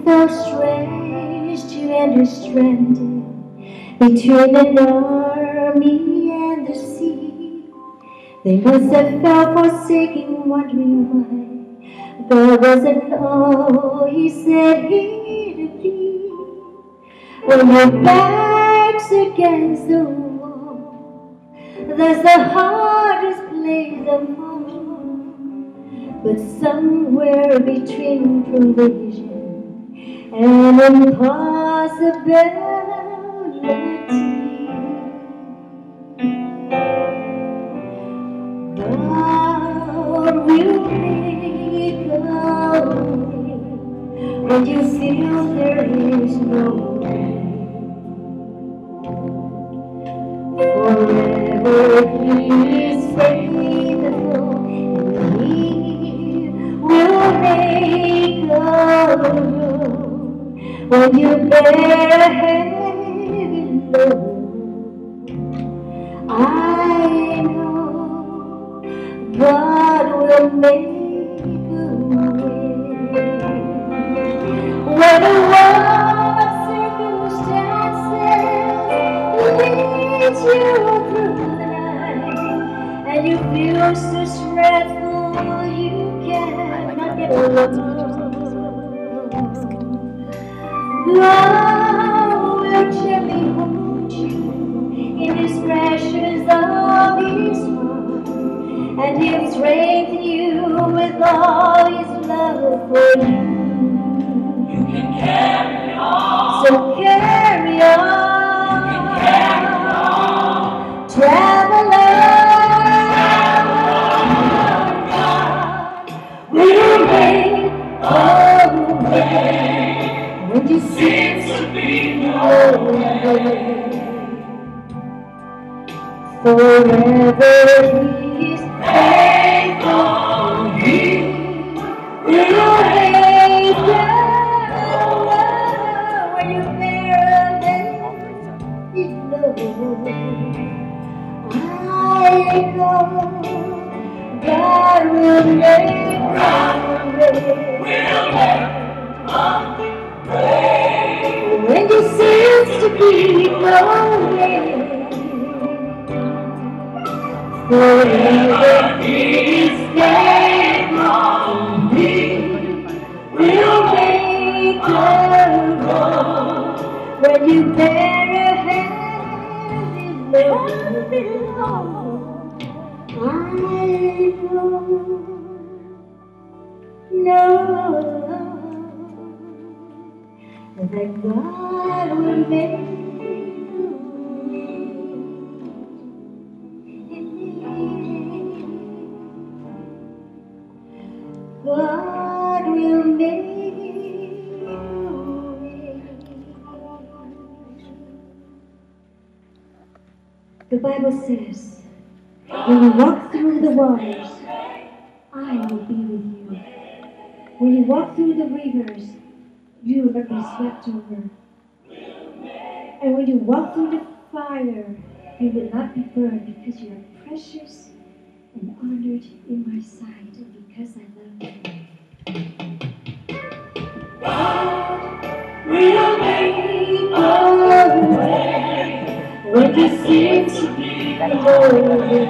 felt strange to enter stranded between an army and the sea. They must have felt forsaken, wondering why God wasn't all He said He'd be. When your back's against the wall, that's the hardest place of all. But somewhere between provision and impossibility, God will make a way when you feel there is no way. Forever He is faithful, and He will make a road when you bear a heavy load. I know God will make a way when the world circumstances leads you through life, and you feel so stressful you cannot get along. God will gently hold you in His precious of His heart, and He'll strengthen you with all His love for you. You can carry on. So carry on. You can carry on. Traveler, God will make a way when you seem to be no way. Forever He is faithful, He will make a way when you bear a heavy load. I know God will make a way when there seems to be no way. Forever He is faithful, He will make a road when you bear a heavy load. I know that God will make God will make a way. The Bible says, when you walk through the waters, I will be with you. When you walk through the rivers, you will not be swept over. And when you walk through the fire, you will not be burned, because you are precious and honored in my sight, and because I love you. God will make a way when there seems to be no way.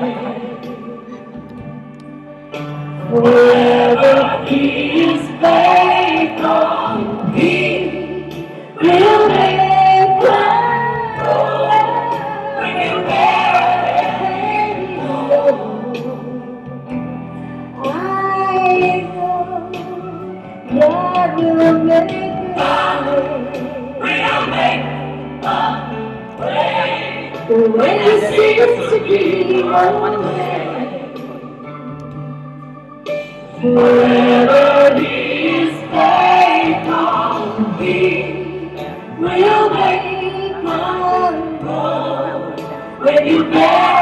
Forever He is faithful, He will make a way when you bear a heavy load. I know God will make a way when there seems to be no way. Forever He is faithful, He will make a road when you bear